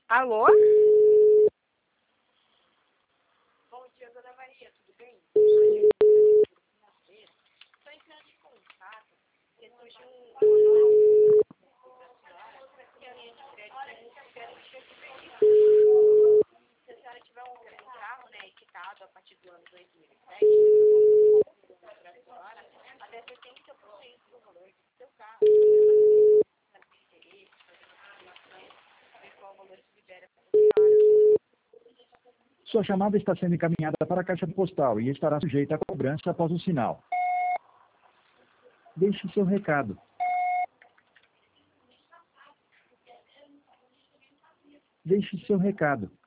Alô? Bom dia, dona Maria, tudo bem? Estou entrando em contato, porque surgiu que a linha de crédito se a senhora tiver um carro, né, quitado a partir do ano 2007, para a senhora, até 70% do valor do seu carro. Interesse, ver qual valor se libera para a senhora. Sua chamada está sendo encaminhada para a caixa postal e estará sujeita a cobrança após o sinal. Deixe seu recado. Deixe seu recado.